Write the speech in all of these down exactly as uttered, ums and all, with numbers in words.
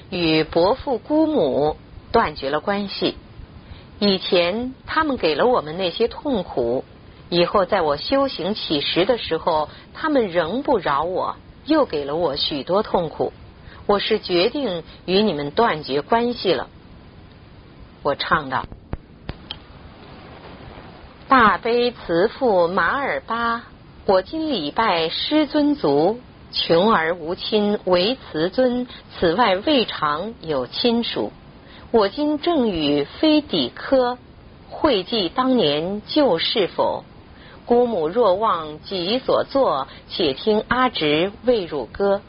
与伯父姑母断绝了关系。以前他们给了我们那些痛苦，以后在我修行起时的时候，他们仍不饶我，又给了我许多痛苦。我是决定与你们断绝关系了。我唱道：大悲慈父马尔巴，我今礼拜师尊族，穷而无亲为慈尊，此外未尝有亲属。我今正与非底科会记当年旧事否？姑母若忘己所作，且听阿直为汝歌。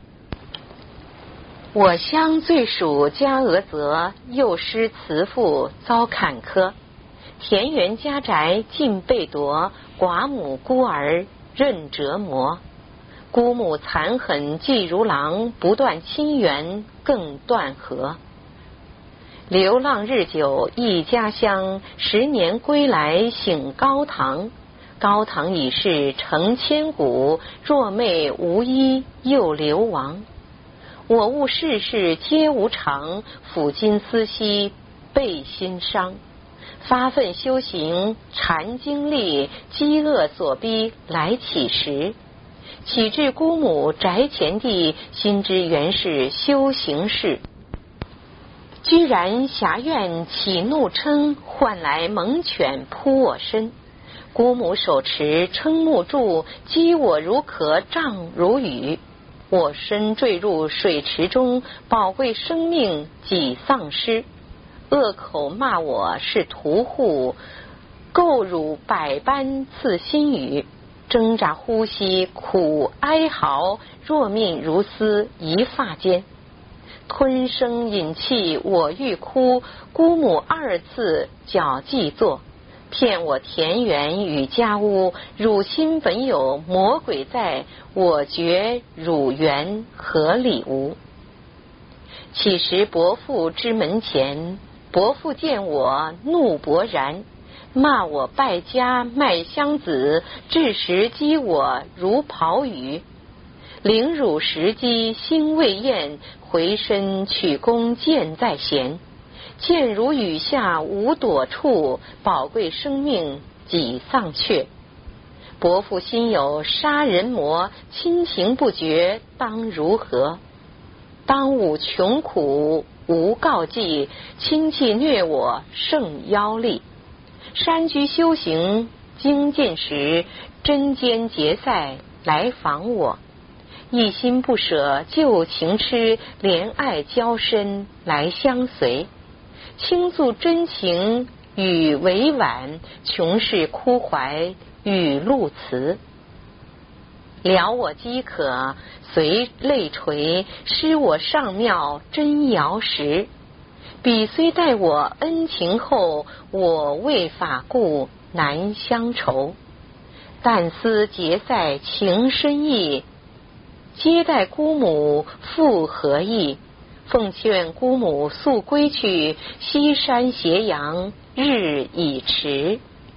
我乡最属迦俄泽，幼师慈父遭坎坷，田园家宅尽被夺，寡母孤儿任折磨。姑母残狠既如狼，不断亲缘更断河。流浪日久忆家乡，十年归来醒高堂。高堂已是成千古，若妹无依又流亡。我悟世事皆无常，抚今思昔倍心伤。发奋修行禅经历，饥饿所逼来乞食。启至姑母宅前地，心知原是修行事。居然侠怨起怒嗔，唤来猛犬扑我身。姑母手持撑木柱，击我如壳杖如雨。我身坠入水池中，宝贵生命几丧失。恶口骂我是屠户，垢辱百般刺心语。挣扎呼吸苦哀嚎，若命如丝一发间。吞声饮气我欲哭，姑母二次绞祭作。骗我田园与家屋，汝心本有魔鬼在，我觉汝缘何理无？起时伯父之门前，伯父见我怒勃然，骂我败家卖香子，至时击我如庖鱼。凌辱时机心未厌，回身取弓箭在弦。箭如雨下无躲处，宝贵生命几丧却。伯父心有杀人魔，亲情不绝当如何？当午穷苦无告济，亲戚虐我甚妖力。山居修行精进时，针尖结塞来访我。一心不舍旧情痴，怜爱交深来相随。倾诉真情与委婉，穷事哭怀语露词。了我饥渴随泪垂，施我上妙真瑶石。彼虽待我恩情厚，我为法故难相酬。但思结塞情深意，接待姑母复何意？奉劝姑母速归去，西山斜阳日已迟。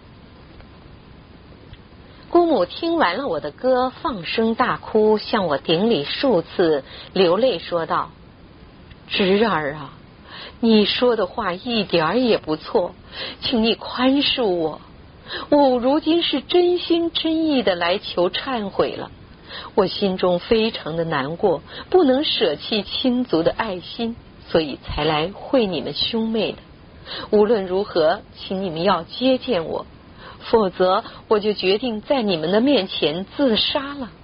姑母听完了我的歌，放声大哭，向我顶礼数次，流泪说道：侄儿啊，你说的话一点也不错，请你宽恕我。我如今是真心真意的来求忏悔了。我心中非常的难过，不能舍弃亲族的爱心，所以才来会你们兄妹的。无论如何，请你们要接见我，否则我就决定在你们的面前自杀了。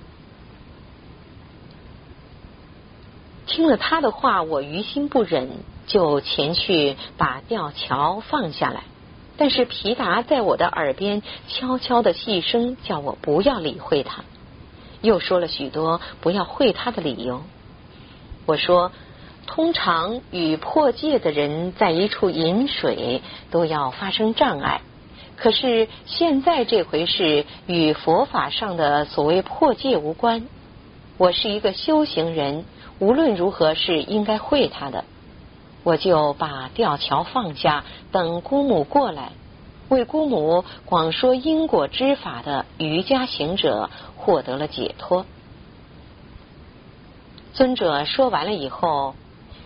听了他的话，我于心不忍，就前去把吊桥放下来。但是皮达在我的耳边悄悄的细声，叫我不要理会他，又说了许多不要会他的理由。我说，通常与破戒的人在一处饮水都要发生障碍，可是现在这回事与佛法上的所谓破戒无关。我是一个修行人，无论如何是应该会他的。我就把吊桥放下，等姑母过来，为姑母广说因果之法的瑜伽行者获得了解脱。尊者说完了以后，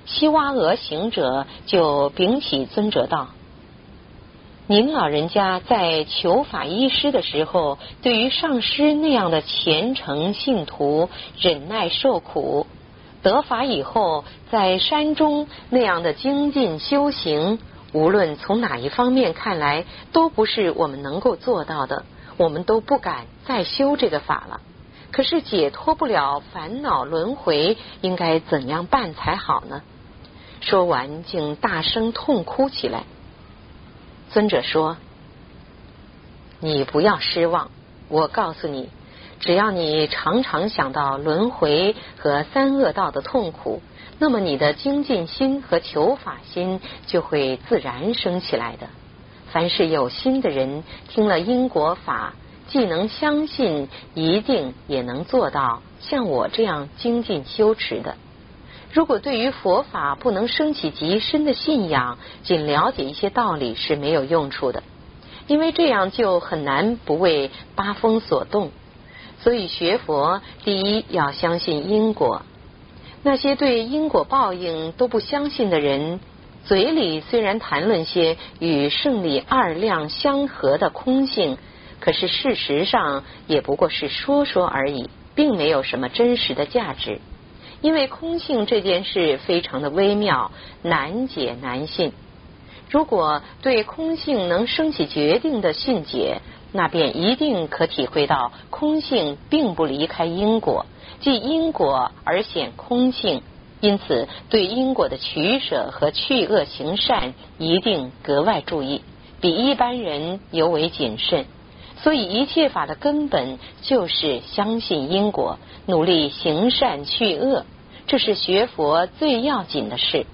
西洼娥行者就禀启尊者道：您老人家在求法医师的时候，对于上师那样的虔诚信徒，忍耐受苦，得法以后在山中那样的精进修行，无论从哪一方面看来，都不是我们能够做到的，我们都不敢再修这个法了。可是解脱不了烦恼轮回，应该怎样办才好呢？说完竟大声痛哭起来。尊者说：你不要失望，我告诉你，只要你常常想到轮回和三恶道的痛苦，那么你的精进心和求法心就会自然升起来的。凡是有心的人，听了因果法，既能相信，一定也能做到像我这样精进修持的。如果对于佛法不能升起极深的信仰，仅了解一些道理是没有用处的，因为这样就很难不为八风所动。所以学佛，第一要相信因果。那些对因果报应都不相信的人，嘴里虽然谈论些与圣理二量相合的空性，可是事实上也不过是说说而已，并没有什么真实的价值。因为空性这件事非常的微妙，难解难信。如果对空性能升起决定的信解，那便一定可体会到空性并不离开因果，即因果而显空性。因此对因果的取舍和去恶行善一定格外注意，比一般人尤为谨慎。所以一切法的根本就是相信因果，努力行善去恶，这是学佛最要紧的事。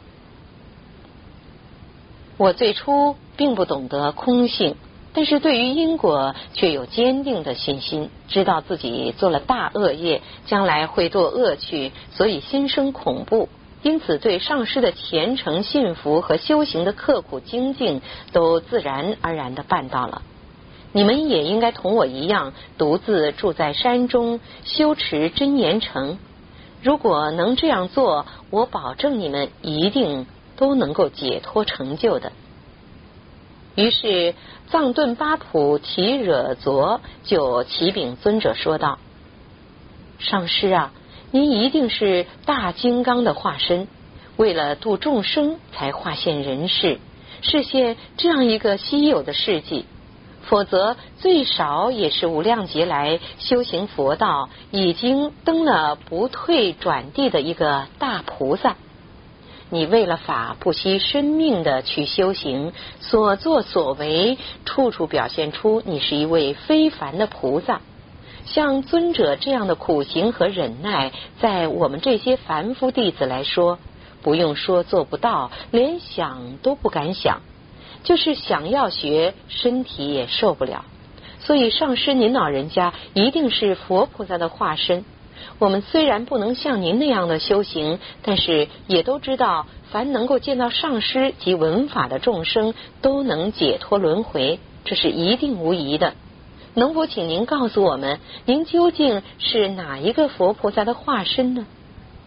我最初并不懂得空性，但是对于因果却有坚定的信心，知道自己做了大恶业，将来会堕恶趣，所以心生恐怖。因此对上师的虔诚信服和修行的刻苦精进，都自然而然地办到了。你们也应该同我一样，独自住在山中，修持真言城。如果能这样做，我保证你们一定都能够解脱成就的。于是藏顿巴普提惹卓就启禀尊者说道：上师啊，您一定是大金刚的化身，为了度众生才化现人世，实现这样一个稀有的事迹。否则最少也是无量劫来修行佛道，已经登了不退转地的一个大菩萨。你为了法不惜生命的去修行，所作所为处处表现出你是一位非凡的菩萨。像尊者这样的苦行和忍耐，在我们这些凡夫弟子来说，不用说做不到，连想都不敢想。就是想要学，身体也受不了。所以上师您老人家一定是佛菩萨的化身。我们虽然不能像您那样的修行，但是也都知道，凡能够见到上师及闻法的众生，都能解脱轮回，这是一定无疑的。能否请您告诉我们，您究竟是哪一个佛菩萨的化身呢？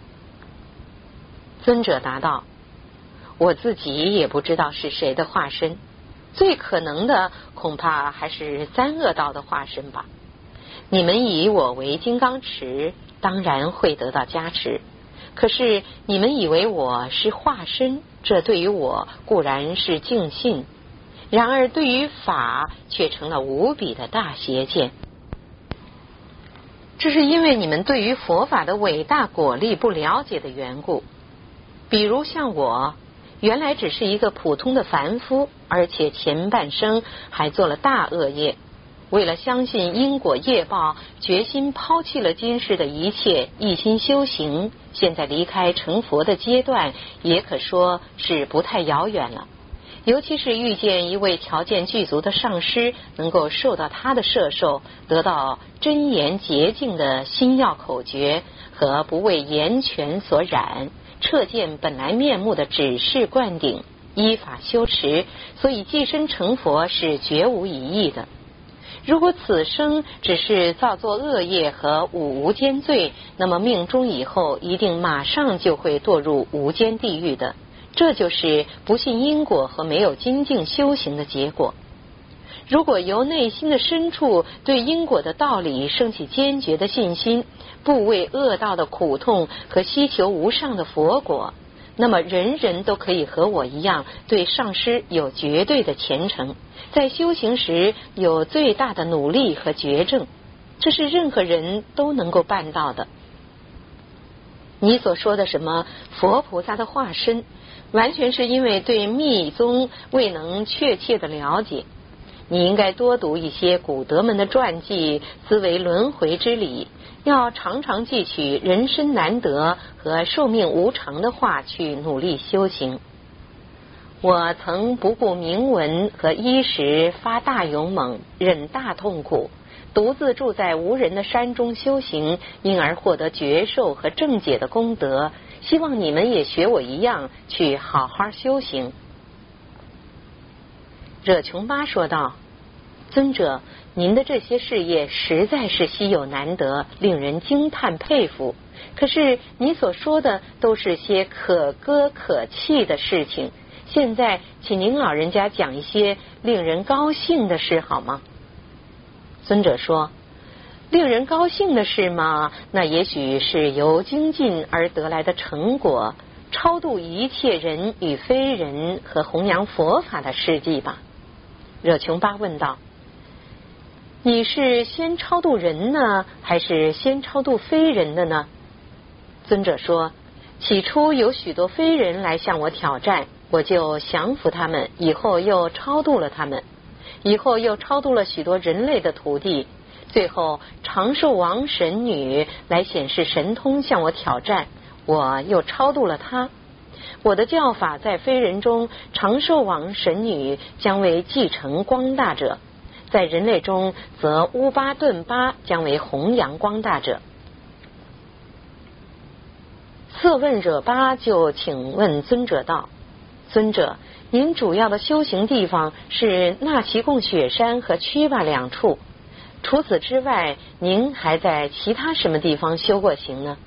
尊者答道：我自己也不知道是谁的化身，最可能的恐怕还是三恶道的化身吧。你们以我为金刚持，当然会得到加持。可是你们以为我是化身，这对于我固然是敬信，然而对于法却成了无比的大邪见。这是因为你们对于佛法的伟大果力不了解的缘故。比如像我，原来只是一个普通的凡夫，而且前半生还做了大恶业，为了相信因果业报，决心抛弃了今世的一切，一心修行。现在离开成佛的阶段，也可说是不太遥远了。尤其是遇见一位条件具足的上师，能够受到他的摄受，得到真言洁净的心要口诀和不为言权所染，彻见本来面目的指示灌顶，依法修持，所以寄身成佛是绝无疑义的。 如果此生只是造作恶业和五无间罪，那么命中以后一定马上就会堕入无间地狱的。这就是不信因果和没有精进修行的结果。如果由内心的深处对因果的道理升起坚决的信心，不畏恶道的苦痛和希求无上的佛果，那么人人都可以和我一样对上师有绝对的虔诚，在修行时有最大的努力和觉证，这是任何人都能够办到的。你所说的什么佛菩萨的化身，完全是因为对密宗未能确切的了解。你应该多读一些古德们的传记，思维轮回之理，要常常记取人生难得和寿命无常的话去努力修行。我曾不顾名闻和衣食，发大勇猛，忍大痛苦，独自住在无人的山中修行，因而获得觉受和正解的功德。希望你们也学我一样去好好修行。惹琼巴说道：尊者，您的这些事业实在是稀有难得，令人惊叹佩服。可是你所说的都是些可歌可泣的事情，现在请您老人家讲一些令人高兴的事好吗？尊者说：令人高兴的事嘛，那也许是由精进而得来的成果，超度一切人与非人和弘扬佛法的事迹吧。惹琼巴问道：你是先超度人呢，还是先超度非人的呢？尊者说：起初有许多非人来向我挑战，我就降服他们，以后又超度了他们，以后又超度了许多人类的徒弟，最后长寿王神女来显示神通向我挑战，我又超度了她。我的教法在非人中，长寿王神女将为继承光大者，在人类中则乌巴顿巴将为弘扬光大者。色问惹巴就请问尊者道：尊者，您主要的修行地方是纳奇贡雪山和曲巴两处，除此之外，您还在其他什么地方修过行呢？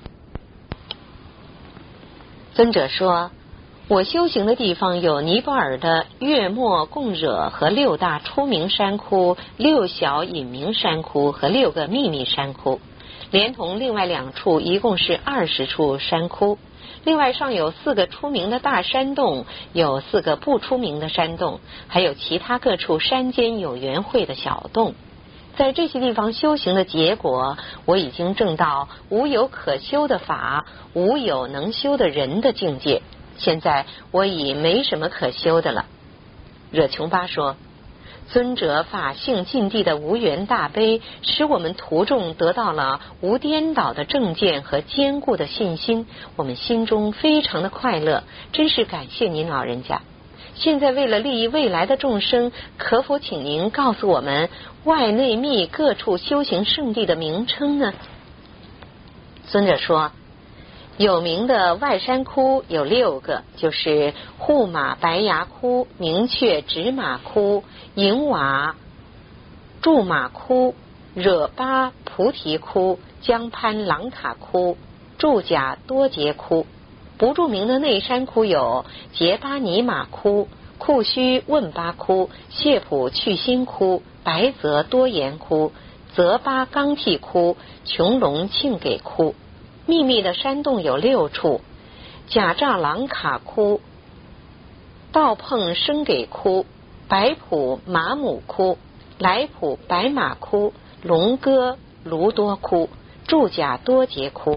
尊者说：我修行的地方有尼泊尔的月末贡惹和六大出名山窟，六小隐名山窟和六个秘密山窟，连同另外两处一共是二十处山窟。另外尚有四个出名的大山洞，有四个不出名的山洞，还有其他各处山间有缘会的小洞。在这些地方修行的结果，我已经证到无有可修的法，无有能修的人的境界。现在我已没什么可修的了。惹琼巴说：尊者法性尽地的无缘大悲，使我们徒众得到了无颠倒的正见和坚固的信心，我们心中非常的快乐，真是感谢您老人家。现在为了利益未来的众生，可否请您告诉我们外内密各处修行圣地的名称呢？尊者说：有名的外山窟有六个，就是护马白牙窟、明确直马窟、银瓦驻马窟、惹巴菩提窟、江潘朗塔窟、住甲多杰窟。不著名的内山窟有杰巴尼玛窟、库须问巴窟、谢普去心窟、白泽多岩窟、泽巴冈替窟、琼龙庆给窟。秘密的山洞有六处：贾扎朗卡窟、道碰生给窟、白普马姆窟、来普白马窟、龙哥卢多窟、住甲多杰窟。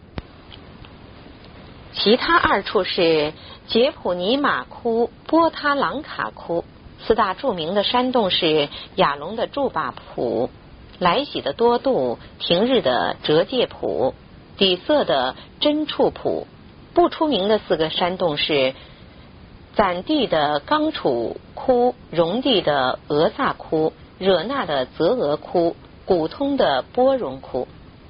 其他二处是杰普尼玛窟、波他朗卡窟。四大著名的山洞是亚龙的住巴普、来喜的多度、停日的折界普、底色的真处普。不出名的四个山洞是攒地的刚楚窟、荣地的俄萨窟、惹纳的泽俄窟、古通的波荣窟。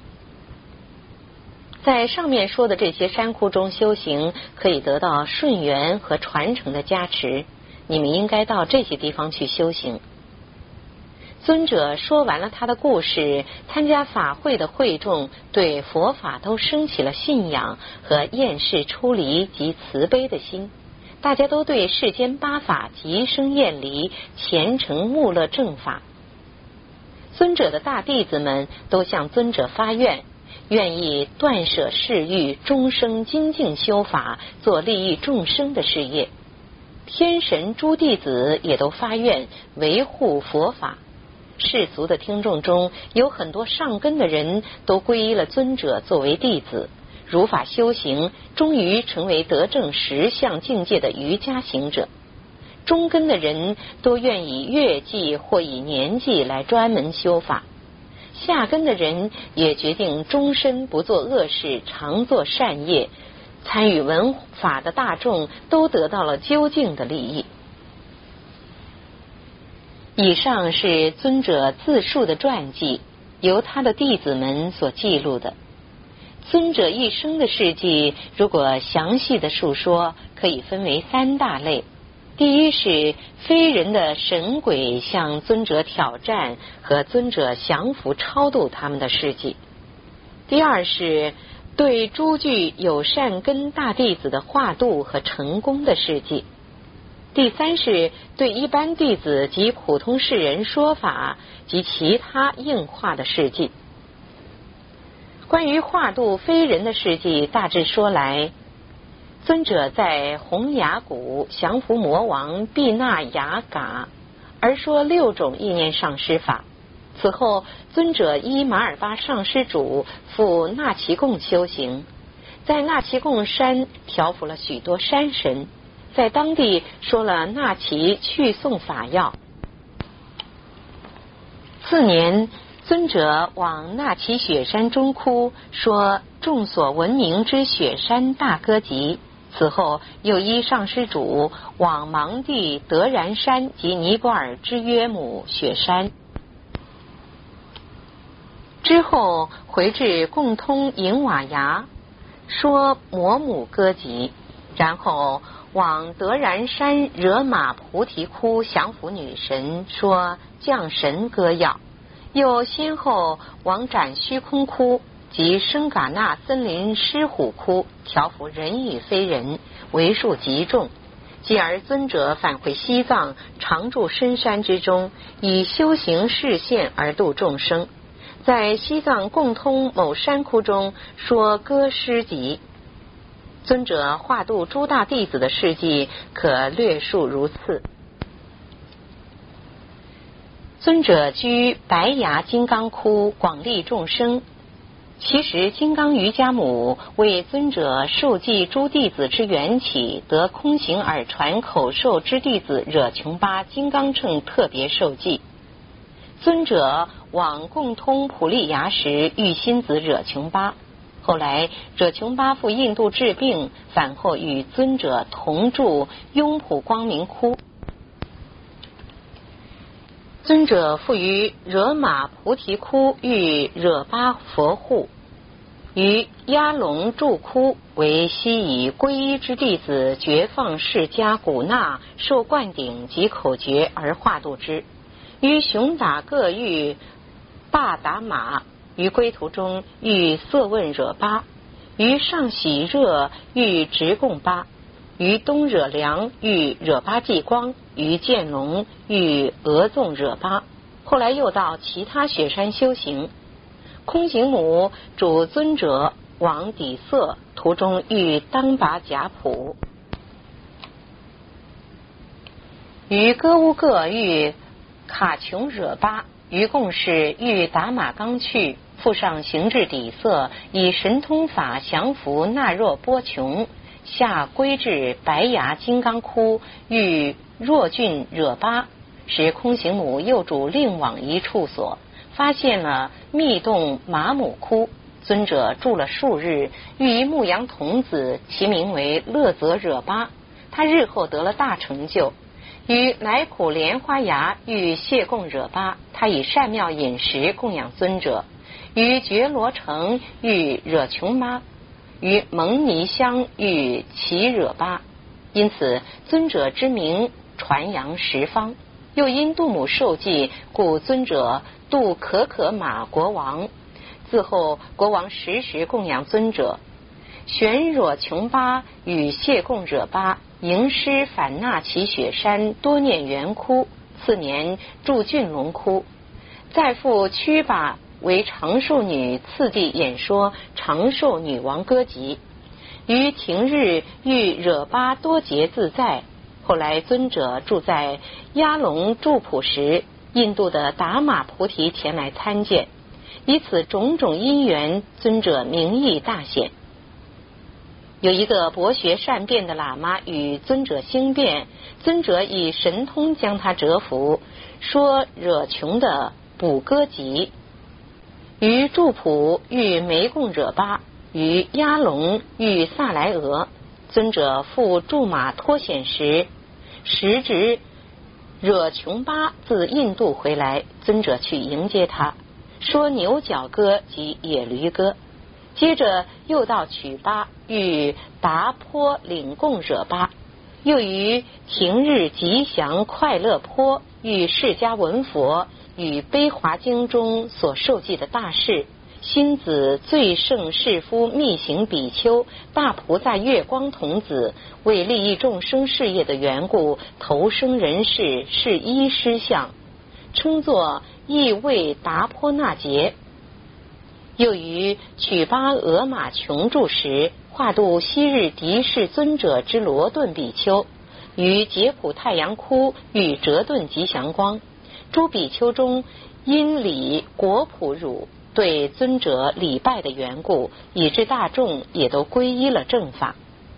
在上面说的这些山窟中修行，可以得到顺缘和传承的加持，你们应该到这些地方去修行。 尊者说完了他的故事，参加法会的会众对佛法都升起了信仰和厌世出离及慈悲的心，大家都对世间八法极生厌离，虔诚慕乐正法。尊者的大弟子们都向尊者发愿，愿意断舍世欲，终生精进修法，做利益众生的事业。天神诸弟子也都发愿维护佛法。世俗的听众中有很多上根的人都皈依了尊者作为弟子，如法修行，终于成为得证实相境界的瑜伽行者。中根的人都愿以月季或以年纪来专门修法，下根的人也决定终身不做恶事，常做善业。参与闻法的大众都得到了究竟的利益。以上是尊者自述的传记，由他的弟子们所记录的。尊者一生的事迹，如果详细的述说，可以分为三大类。第一是非人的神鬼向尊者挑战和尊者降服超度他们的事迹。第二是对诸具有善根大弟子的化度和成功的事迹。第三是对一般弟子及普通世人说法及其他应化的事迹。关于化度非人的事迹，大致说来，尊者在洪崖谷降伏魔王毕那雅嘎，而说六种意念上师法。此后，尊者依马尔巴上师主赴那齐贡修行，在那齐贡山调伏了许多山神，在当地说了那齐去送法要。次年，尊者往那齐雪山中窟，说众所闻名之雪山大歌集。此后又依上师主往芒地德然山及尼泊尔之约姆雪山，之后回至共通隐瓦崖，说摩姆歌集，然后往德然山惹马菩提窟降伏女神，说降神歌要，又先后往展虚空窟及生嘎那森林狮虎窟调伏人与非人，为数极众。继而尊者返回西藏，常住深山之中，以修行示现而度众生。在西藏共通某山窟中说歌诗集。尊者化度诸大弟子的事迹可略述如次。尊者居白崖金刚窟，广利众生。其实金刚瑜伽母为尊者受记诸弟子之缘起，得空行耳传口授之弟子惹琼巴金刚乘特别受记。尊者往共通普利崖时遇心子惹琼巴，后来惹琼巴赴印度治病，返后与尊者同住雍普光明窟。尊者复于惹马菩提窟遇惹巴佛护，于压龙住窟为悉以皈依之弟子觉放释迦古纳受灌顶及口诀而化度之。于雄打各遇巴达马，于归途中遇色问惹巴，于上喜热遇直贡巴，于东惹凉遇惹巴济光，于建龙遇俄纵惹巴。后来又到其他雪山修行。空行母主尊者往底色，途中遇当拔贾普，于歌乌各遇卡琼惹巴，于共事遇达马刚去，附上行至底色，以神通法降服那若波琼，下归至白崖金刚窟，遇若俊惹巴，使空行母又主另往一处所，发现了密洞马母窟。尊者住了数日，遇一牧羊童子，其名为乐泽惹巴，他日后得了大成就。于来苦莲花崖遇谢供惹巴，他以善妙饮食供养尊者。于觉罗城遇惹琼巴，于蒙尼乡遇其惹巴，因此尊者之名传扬十方。 又因杜母受祭，故尊者度可可马国王。自后国王时时供养尊者。玄若琼巴与谢供者巴迎师反纳其雪山，多念圆窟。次年住俊龙窟。再复屈巴为长寿女次第演说长寿女王歌集。于庭日遇惹巴多劫自在。后来尊者住在鸭龙住普时，印度的达玛菩提前来参见，以此种种因缘，尊者名义大显。有一个博学善辩的喇嘛与尊者兴辩，尊者以神通将他折服，说惹穷的补歌集。于住普遇梅供者巴，于鸭龙遇萨来俄。尊者赴驻马脱险时，时值惹琼巴自印度回来，尊者去迎接他，说牛角歌及野驴歌。接着又到曲巴遇达坡领供者巴，又于庭日吉祥快乐坡遇释迦文佛与悲华经中所受记的大事，星子最胜士夫密行比丘大菩萨月光童子，为利益众生事业的缘故，投生人世，是依师相，称作意为达坡那劫。又于曲巴俄马琼住时，化度昔日敌视尊者之罗顿比丘，于杰普太阳窟遇折顿吉祥光。诸比丘中因礼国普汝对尊者礼拜的缘故，以致大众也都皈依了正法。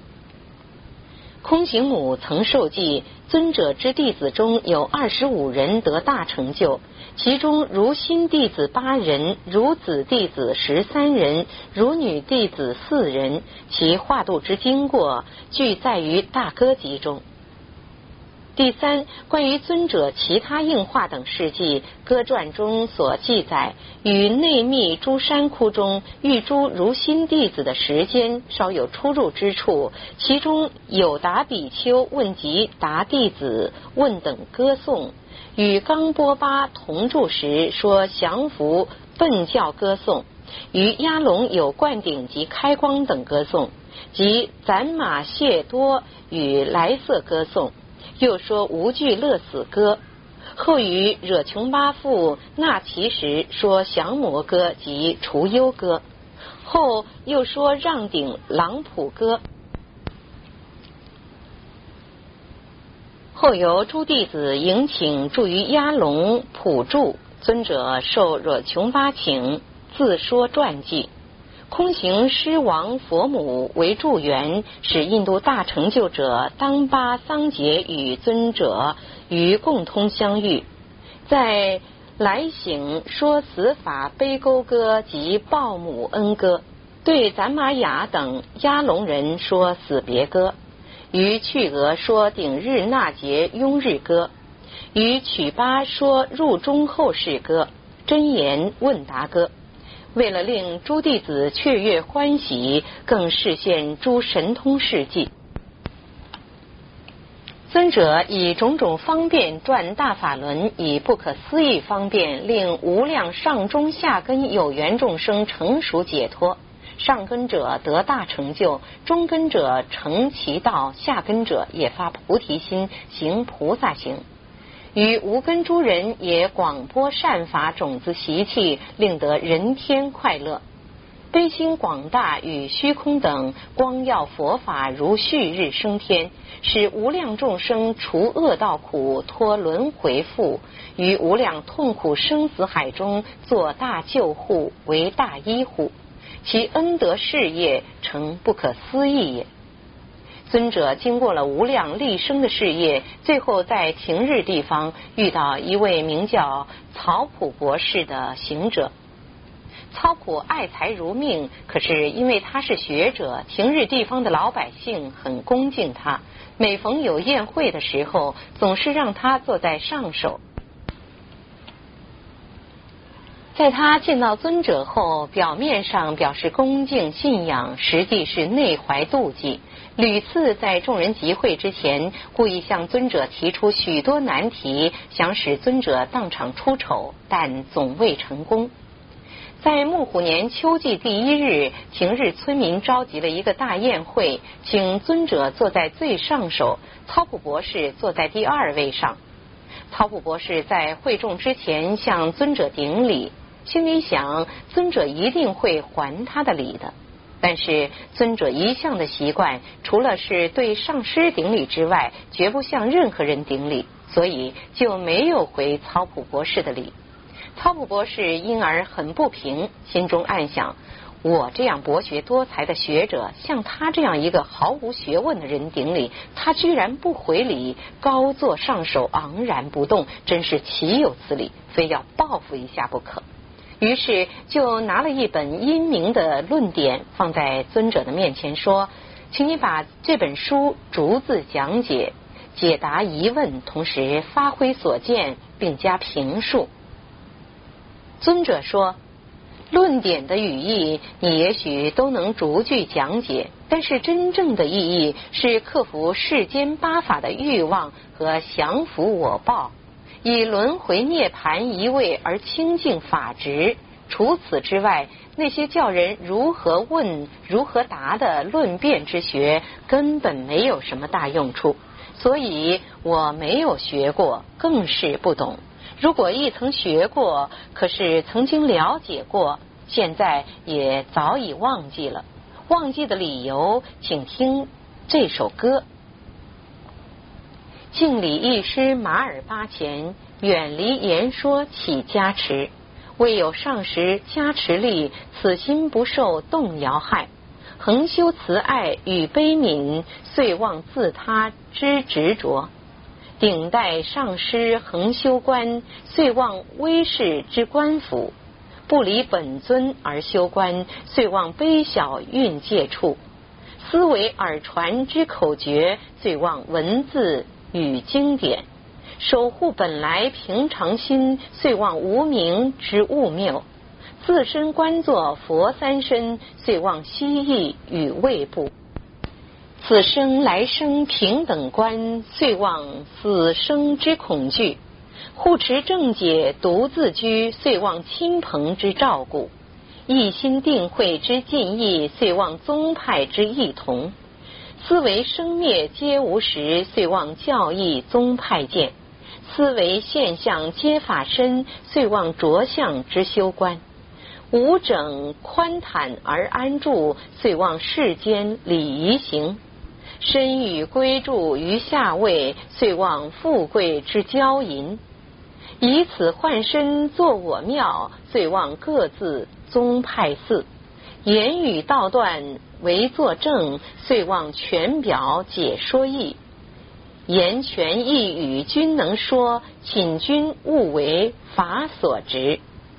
空行母曾受记，尊者之弟子中有二十五人得大成就，其中如新弟子八人，如子弟子十三人，如女弟子四人，其化度之经过俱在于大歌集中。第三，关于尊者其他应化等事迹，歌传中所记载，与内密诸山窟中遇诸如新弟子的时间稍有出入之处，其中有达比丘问及达弟子问等歌颂，与冈波巴同住时说降伏笨教歌颂，与鸭龙有灌顶及开光等歌颂，及攒马谢多与来色歌颂，又说无惧乐死歌。后于惹琼巴父纳其时说降魔歌及除忧歌，后又说让顶朗普歌。后由诸弟子迎请住于鸭龙普住，尊者受惹琼巴请，自说传记。空行狮王佛母为助缘，使印度大成就者当巴桑杰与尊者于共通相遇，在来醒说死法悲沟歌及报母恩歌，对咱玛雅等鸭龙人说死别歌，于去俄说顶日那节雍日歌，于曲巴说入中后世歌、真言问答歌。为了令诸弟子雀跃欢喜，更示现诸神通事迹。尊者以种种方便转大法轮，以不可思议方便令无量上中下根有缘众生成熟解脱。上根者得大成就，中根者成其道，下根者也发菩提心，行菩萨行。与无根诸人也广播善法种子习气，令得人天快乐。悲心广大与虚空等光耀佛法如旭日升天，使无量众生除恶道苦，脱轮回缚，于无量痛苦生死海中做大救护，为大医护，其恩德事业成不可思议也。尊者经过了无量立生的事业，最后在庭日地方遇到一位名叫曹普博士的行者。曹普爱财如命，可是因为他是学者，庭日地方的老百姓很恭敬他，每逢有宴会的时候，总是让他坐在上首。 在他见到尊者后，表面上表示恭敬信仰，实际是内怀妒忌，屡次在众人集会之前故意向尊者提出许多难题，想使尊者当场出丑，但总未成功。在木虎年秋季第一日，晴日村民召集了一个大宴会，请尊者坐在最上首，操普博士坐在第二位上。操普博士在会众之前向尊者顶礼，心里想尊者一定会还他的礼的。但是尊者一向的习惯，除了是对上师顶礼之外，绝不向任何人顶礼，所以就没有回操普博士的礼。操普博士因而很不平，心中暗想，我这样博学多才的学者，向他这样一个毫无学问的人顶礼，他居然不回礼，高坐上首，昂然不动，真是岂有此理，非要报复一下不可。于是就拿了一本英明的论点放在尊者的面前，说，请你把这本书逐字讲解，解答疑问，同时发挥所见，并加评述。尊者说，论点的语义你也许都能逐句讲解，但是真正的意义是克服世间八法的欲望和降服我报，以轮回涅槃一味而清净法执。除此之外，那些叫人如何问如何答的论辩之学根本没有什么大用处，所以我没有学过，更是不懂。如果亦曾学过，可是曾经了解过，现在也早已忘记了。忘记的理由，请听这首歌。敬礼一师马尔巴前，远离言说起加持。未有上师加持力，此心不受动摇害。恒修慈爱与悲悯，遂忘自他之执着。顶戴上师恒修观，遂忘威势之官府；不离本尊而修观，遂忘卑小运界处；思维耳传之口诀，遂忘文字与经典；守护本来平常心，遂忘无名之物谬；自身观作佛三身，遂忘蜥蜴与胃部。此生来生平等观，遂忘死生之恐惧；护持正解独自居，遂忘亲朋之照顾；一心定慧之尽意，遂忘宗派之异同；思维生灭皆无实，遂忘教义宗派见；思维现象皆法身，遂忘着相之修观；无整宽坦而安住，遂忘世间礼仪行；身与归住于下位，遂忘富贵之骄淫；以此换身作我庙，遂忘各自宗派寺；言语道断为作证，遂忘全表解说义；言权义语均能说，请君勿为法所执。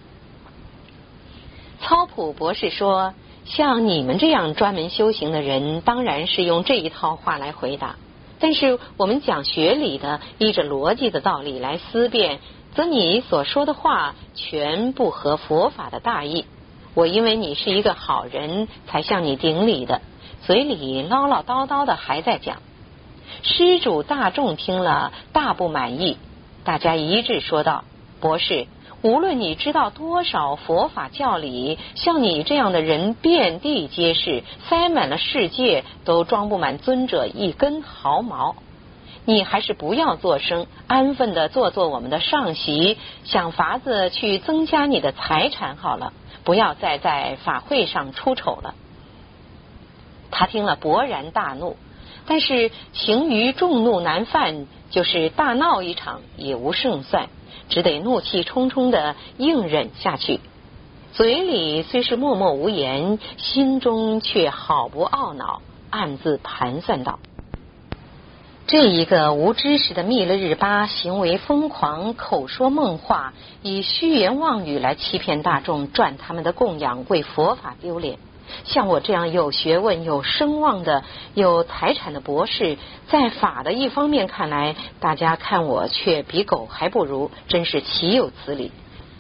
操普博士说，像你们这样专门修行的人，当然是用这一套话来回答，但是我们讲学理的，依着逻辑的道理来思辨，则你所说的话全不合佛法的大意。我因为你是一个好人，才向你顶礼的，嘴里唠唠叨叨的还在讲。施主大众听了大不满意，大家一致说道，博士，无论你知道多少佛法教理，像你这样的人遍地皆是，塞满了世界，都装不满尊者一根毫毛。你还是不要作声，安分的坐坐我们的上席，想法子去增加你的财产好了，不要再在法会上出丑了。他听了勃然大怒，但是情于众怒难犯，就是大闹一场也无胜算，只得怒气冲冲的硬忍下去，嘴里虽是默默无言，心中却好不懊恼，暗自盘算道，这一个无知识的密勒日巴行为疯狂，口说梦话，以虚言妄语来欺骗大众，赚他们的供养，为佛法丢脸。像我这样有学问有声望的有财产的博士，在法的一方面看来，大家看我却比狗还不如，真是岂有此理。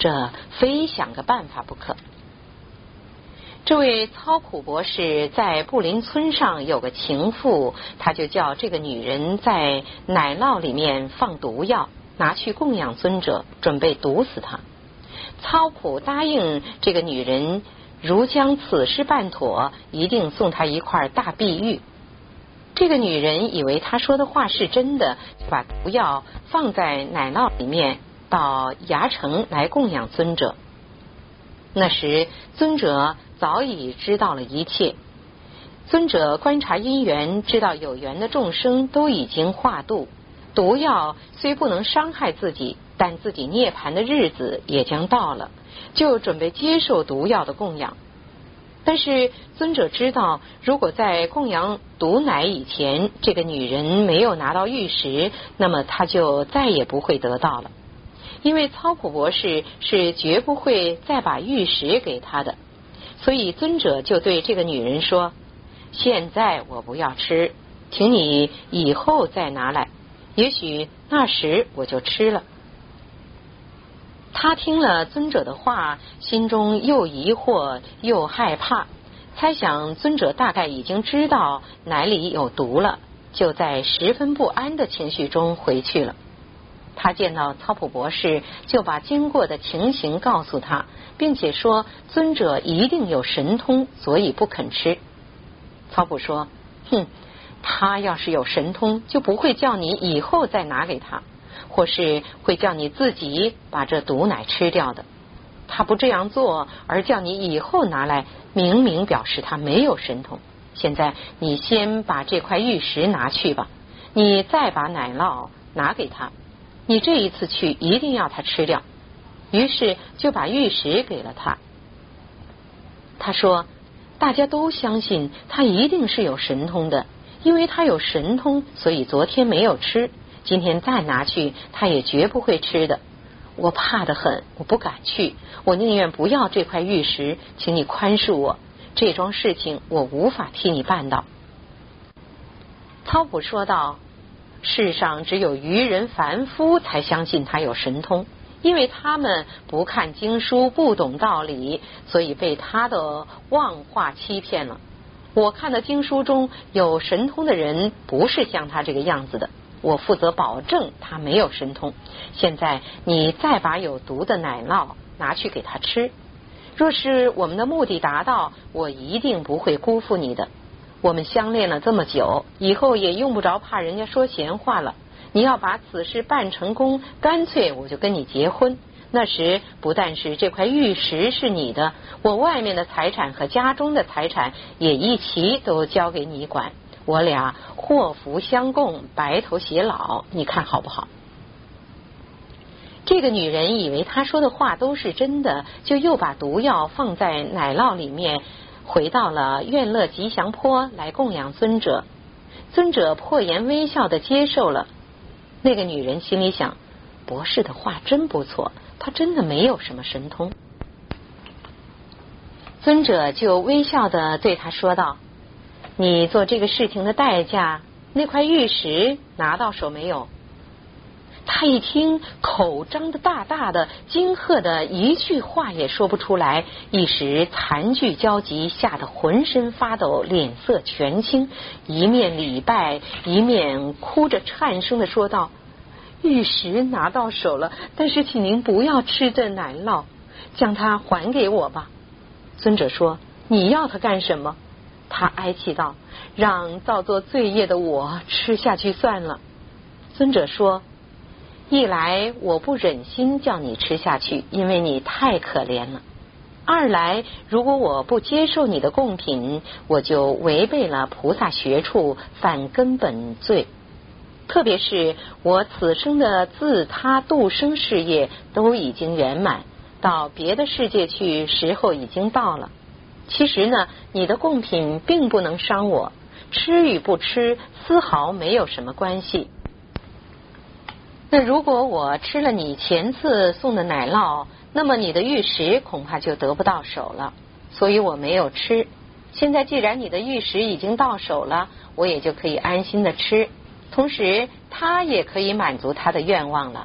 这非想个办法不可。这位操普博士在布林村上有个情妇，他就叫这个女人在奶酪里面放毒药，拿去供养尊者，准备毒死他。操普答应这个女人，如将此事办妥，一定送她一块大碧玉。这个女人以为他说的话是真的，就把毒药放在奶酪里面，到牙城来供养尊者。那时尊者早已知道了一切，尊者观察因缘，知道有缘的众生都已经化度，毒药虽不能伤害自己，但自己涅槃的日子也将到了，就准备接受毒药的供养。但是尊者知道，如果在供养毒奶以前，这个女人没有拿到玉石，那么她就再也不会得到了。因为操普博士是绝不会再把玉石给他的，所以尊者就对这个女人说，现在我不要吃，请你以后再拿来，也许那时我就吃了。他听了尊者的话，心中又疑惑又害怕，猜想尊者大概已经知道奶里有毒了，就在十分不安的情绪中回去了。他见到操普博士，就把经过的情形告诉他，并且说尊者一定有神通，所以不肯吃。操普说，哼，他要是有神通，就不会叫你以后再拿给他，或是会叫你自己把这毒奶吃掉的。他不这样做，而叫你以后拿来，明明表示他没有神通。现在你先把这块玉石拿去吧，你再把奶酪拿给他，你这一次去一定要他吃掉。于是就把玉石给了他。他说，大家都相信他一定是有神通的，因为他有神通，所以昨天没有吃，今天再拿去他也绝不会吃的。我怕得很，我不敢去，我宁愿不要这块玉石，请你宽恕我，这桩事情我无法替你办到。操普说道，世上只有愚人凡夫才相信他有神通，因为他们不看经书，不懂道理，所以被他的妄话欺骗了。我看的经书中有神通的人不是像他这个样子的，我负责保证他没有神通。现在你再把有毒的奶酪拿去给他吃，若是我们的目的达到，我一定不会辜负你的。我们相恋了这么久，以后也用不着怕人家说闲话了。你要把此事办成功，干脆我就跟你结婚。那时不但是这块玉石是你的，我外面的财产和家中的财产也一齐都交给你管，我俩祸福相共，白头偕老，你看好不好？这个女人以为他说的话都是真的，就又把毒药放在奶酪里面，回到了愿乐吉祥坡来供养尊者。尊者破颜微笑地接受了。那个女人心里想，博士的话真不错，他真的没有什么神通。尊者就微笑地对他说道，你做这个事情的代价，那块玉石拿到手没有？他一听，口张得大大的，惊吓的一句话也说不出来，一时残句交集，吓得浑身发抖，脸色全青，一面礼拜，一面哭着颤声的说道，玉石拿到手了，但是请您不要吃这奶酪，将它还给我吧。尊者说，你要它干什么？他哀泣道，让造作罪业的我吃下去算了。尊者说，一来我不忍心叫你吃下去，因为你太可怜了；二来如果我不接受你的贡品，我就违背了菩萨学处，犯根本罪。特别是我此生的自他度生事业都已经圆满，到别的世界去时候已经到了。其实呢，你的贡品并不能伤我，吃与不吃丝毫没有什么关系。那如果我吃了你前次送的奶酪，那么你的玉石恐怕就得不到手了，所以我没有吃。现在既然你的玉石已经到手了，我也就可以安心的吃，同时他也可以满足他的愿望了。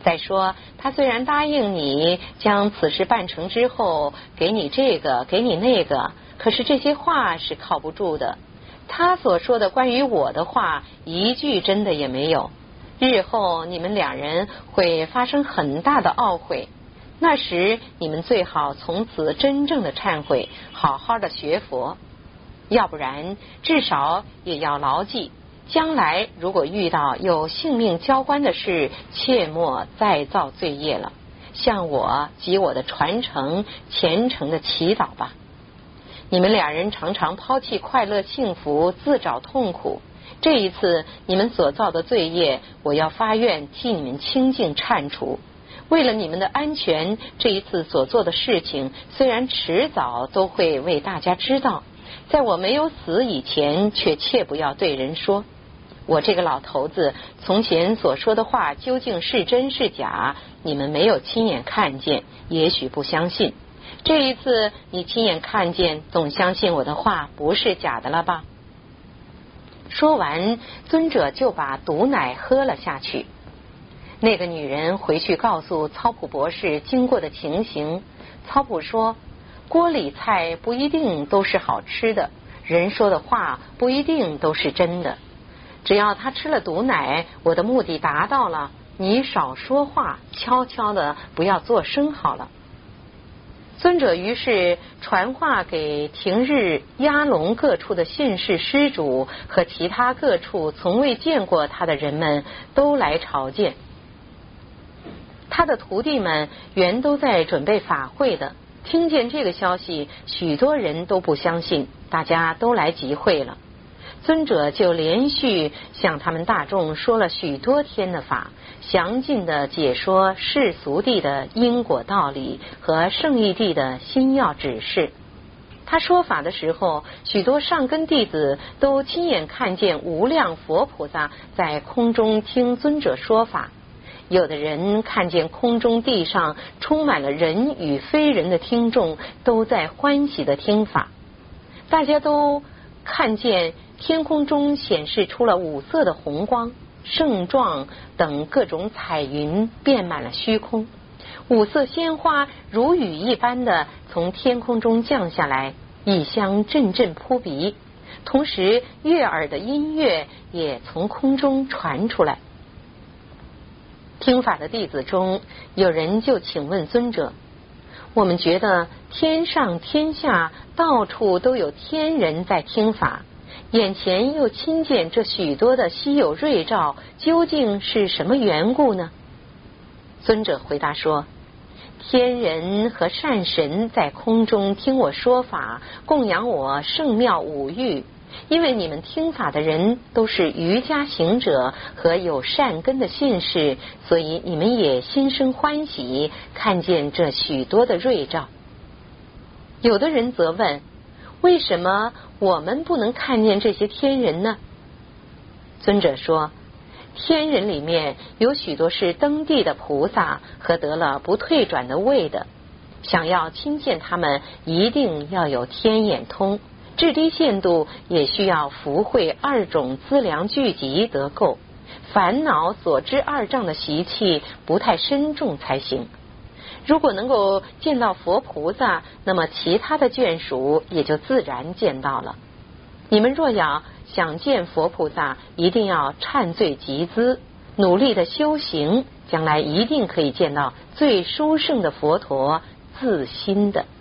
再说，他虽然答应你将此事办成之后给你这个给你那个，可是这些话是靠不住的。他所说的关于我的话一句真的也没有，日后你们两人会发生很大的懊悔，那时你们最好从此真正的忏悔，好好的学佛，要不然至少也要牢记，将来如果遇到有性命交关的事，切莫再造罪业了，向我及我的传承虔诚的祈祷吧。你们俩人常常抛弃快乐幸福，自找痛苦，这一次你们所造的罪业，我要发愿替你们清净忏除。为了你们的安全，这一次所做的事情虽然迟早都会为大家知道，在我没有死以前，却切不要对人说。我这个老头子从前所说的话究竟是真是假，你们没有亲眼看见，也许不相信。这一次你亲眼看见，总相信我的话不是假的了吧？说完，尊者就把毒奶喝了下去。那个女人回去告诉操普博士经过的情形。操普说，锅里菜不一定都是好吃的，人说的话不一定都是真的。只要他吃了毒奶，我的目的达到了，你少说话，悄悄的不要作声好了。尊者于是传话给廷日、鸭龙各处的信士施主和其他各处从未见过他的人们都来朝见。他的徒弟们原都在准备法会的，听见这个消息，许多人都不相信，大家都来集会了。尊者就连续向他们大众说了许多天的法，详尽的解说世俗地的因果道理和圣义地的心要指示。他说法的时候，许多上根弟子都亲眼看见无量佛菩萨在空中听尊者说法，有的人看见空中地上充满了人与非人的听众，都在欢喜的听法。大家都看见天空中显示出了五色的红光、盛状等各种彩云，遍满了虚空。五色鲜花如雨一般的从天空中降下来，异香阵阵扑鼻，同时悦耳的音乐也从空中传出来。听法的弟子中，有人就请问尊者，我们觉得天上天下到处都有天人在听法，眼前又亲见这许多的稀有瑞兆，究竟是什么缘故呢？尊者回答说，天人和善神在空中听我说法，供养我圣妙五欲。因为你们听法的人都是瑜伽行者和有善根的信士，所以你们也心生欢喜，看见这许多的瑞兆。有的人则问，为什么我们不能看见这些天人呢？尊者说，天人里面有许多是登地的菩萨和得了不退转的位的，想要亲见他们，一定要有天眼通，至低限度也需要福慧二种资粮聚集得够，烦恼所知二障的习气不太深重才行。如果能够见到佛菩萨，那么其他的眷属也就自然见到了。你们若要想见佛菩萨，一定要忏罪集资，努力的修行，将来一定可以见到最殊胜的佛陀，自心的。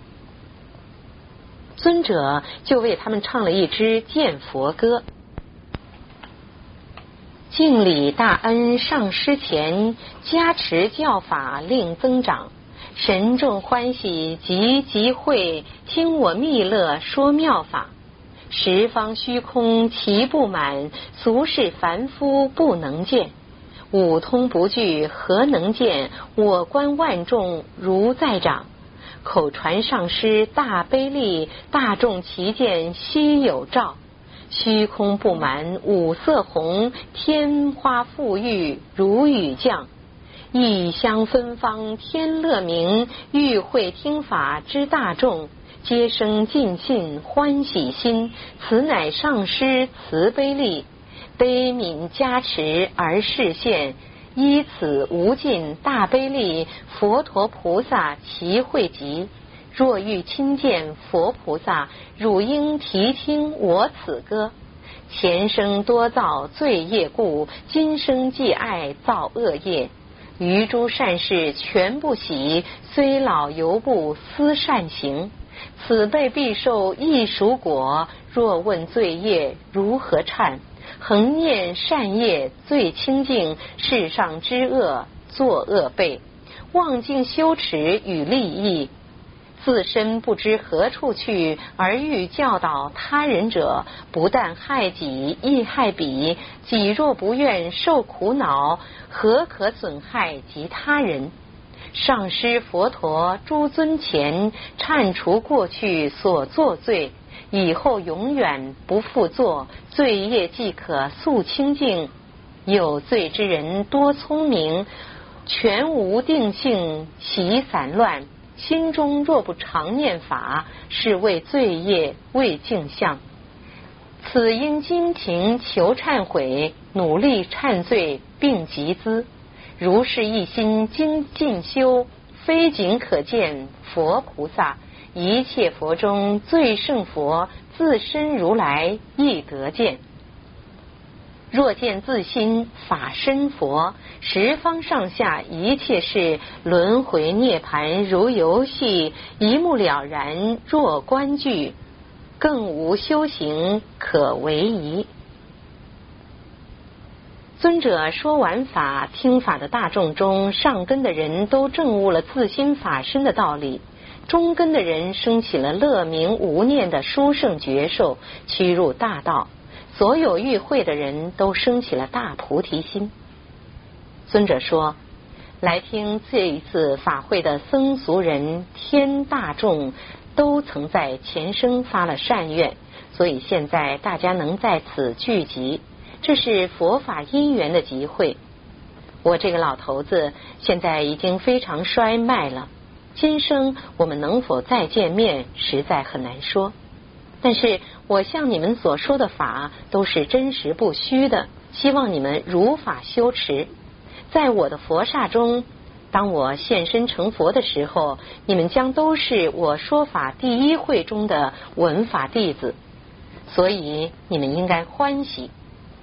尊者就为他们唱了一支见佛歌。敬礼大恩上师前，加持教法令增长，神众欢喜集集会，听我密乐说妙法。十方虚空其不满，俗世凡夫不能见。五通不具何能见？我观万众如在掌。口传上师大悲力，大众齐见悉有照。虚空不满五色红，天花馥郁如雨降。异香芬芳天乐明，与会听法之大众，皆生尽信欢喜心。此乃上师慈悲力，悲悯加持而示现， 依此无尽大悲力佛陀菩萨其慧集，若欲亲见佛菩萨，汝应提听我此歌。前生多造罪业故，今生既爱造恶业，余诸善事全不喜，虽老犹不思善行。此辈必受异熟果，若问罪业如何忏？恒念善业最清净，世上之恶作恶辈，忘尽修持与利益，自身不知何处去，而欲教导他人者，不但害己亦害彼。己若不愿受苦恼，何可损害及他人？上师佛陀诸尊前，忏除过去所作罪，以后永远不复作，罪业即可速清净。有罪之人多聪明，全无定性，习散乱，心中若不常念法，是为罪业未净相。此应精勤求忏悔，努力忏罪并集资。如是一心精进修，非仅可见佛菩萨，一切佛中最胜佛，自身如来亦得见。若见自心法身佛，十方上下一切事轮回涅盘如游戏，一目了然若观剧，更无修行可为疑。尊者说完法，听法的大众中，上根的人都证悟了自心法身的道理，中根的人升起了乐明无念的殊胜觉受，趋入大道，所有与会的人都升起了大菩提心。尊者说，来听这一次法会的僧俗人天大众都曾在前生发了善愿，所以现在大家能在此聚集，这是佛法因缘的集会。我这个老头子现在已经非常衰迈了，今生我们能否再见面实在很难说，但是我向你们所说的法都是真实不虚的，希望你们如法修持。在我的佛刹中，当我现身成佛的时候，你们将都是我说法第一会中的闻法弟子，所以你们应该欢喜。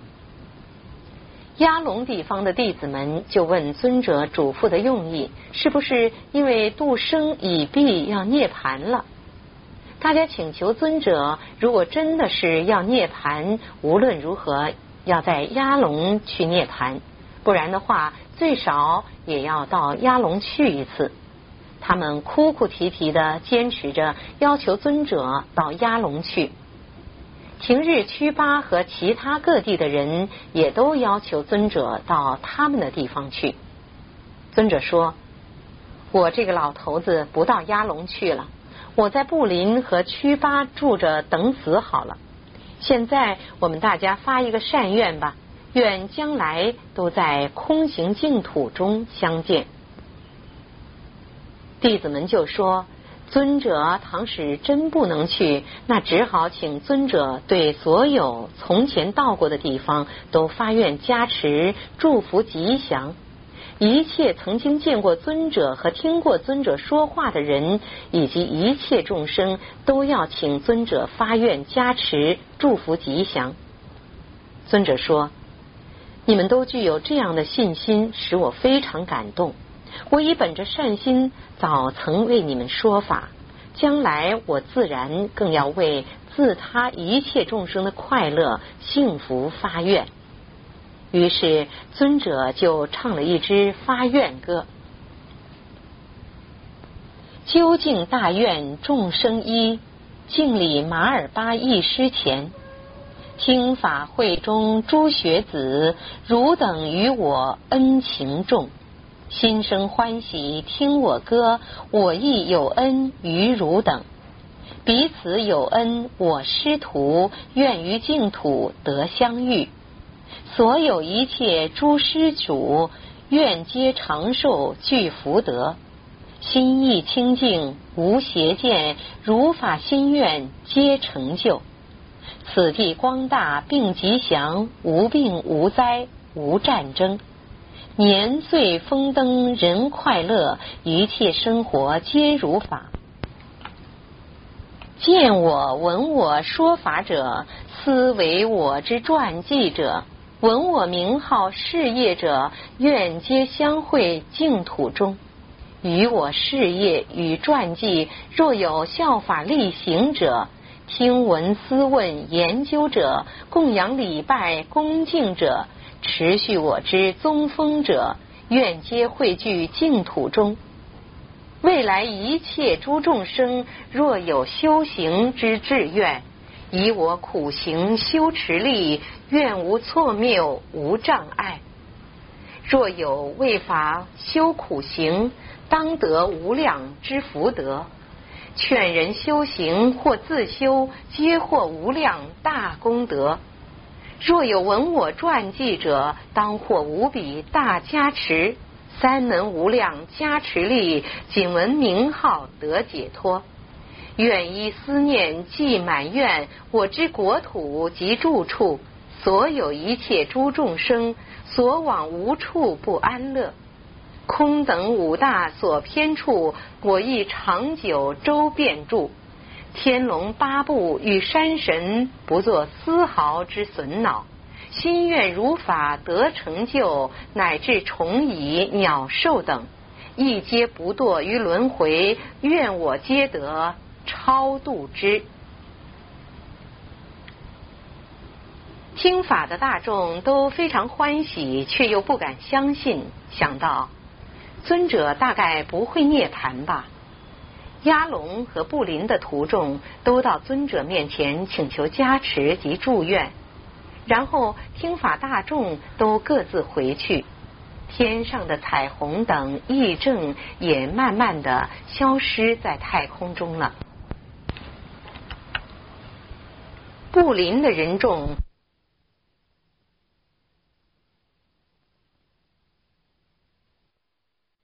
鸭笼地方的弟子们就问尊者嘱咐的用意，是不是因为度生已毕要涅盘了？大家请求尊者，如果真的是要涅盘，无论如何要在鸭笼去涅盘，不然的话最少也要到鸭笼去一次。他们哭哭啼啼的坚持着要求尊者到鸭笼去。平日区巴和其他各地的人也都要求尊者到他们的地方去。尊者说，我这个老头子不到鸭笼去了，我在布林和区巴住着等死好了。现在我们大家发一个善愿吧，愿将来都在空行净土中相见。弟子们就说，尊者倘使真不能去，那只好请尊者对所有从前到过的地方都发愿加持祝福吉祥。一切曾经见过尊者和听过尊者说话的人，以及一切众生，都要请尊者发愿加持祝福吉祥。尊者说，你们都具有这样的信心，使我非常感动。我已本着善心，早曾为你们说法，将来我自然更要为自他一切众生的快乐幸福发愿。于是尊者就唱了一支发愿歌：究竟大愿众生一，敬礼马尔巴一师前。听法会中诸学子，汝等与我恩情重，心生欢喜听我歌，我亦有恩于汝等。彼此有恩，我师徒愿于净土得相遇。所有一切诸施主，愿皆长寿具福德。心意清净无邪见，如法心愿皆成就。此地光大并吉祥，无病无灾无战争。 年岁风灯人快乐，一切生活皆如法。见我闻我说法者，思为我之传记者，闻我名号事业者，愿皆相会净土中。于我事业与传记，若有效法力行者，听闻思问研究者，供养礼拜恭敬者，持续我之宗风者，愿皆汇聚净土中。未来一切诸众生，若有修行之志愿，以我苦行修持力，愿无错谬无障碍。若有为法修苦行，当得无量之福德。劝人修行或自修，皆获无量大功德。若有闻我传记者，当获无比大加持。三能无量加持力，仅闻名号得解脱。愿依思念既满愿，我之国土及住处，所有一切诸众生，所往无处不安乐。空等五大所偏处，我亦长久周遍住。天龙八部与山神，不作丝毫之损恼。心愿如法得成就，乃至虫蚁鸟兽等，亦皆不堕于轮回，愿我皆得超度之。听法的大众都非常欢喜，却又不敢相信，想到尊者大概不会涅槃吧。押龙和布林的徒众都到尊者面前请求加持及祝愿，然后听法大众都各自回去，天上的彩虹等异证也慢慢的消失在太空中了。布林的人众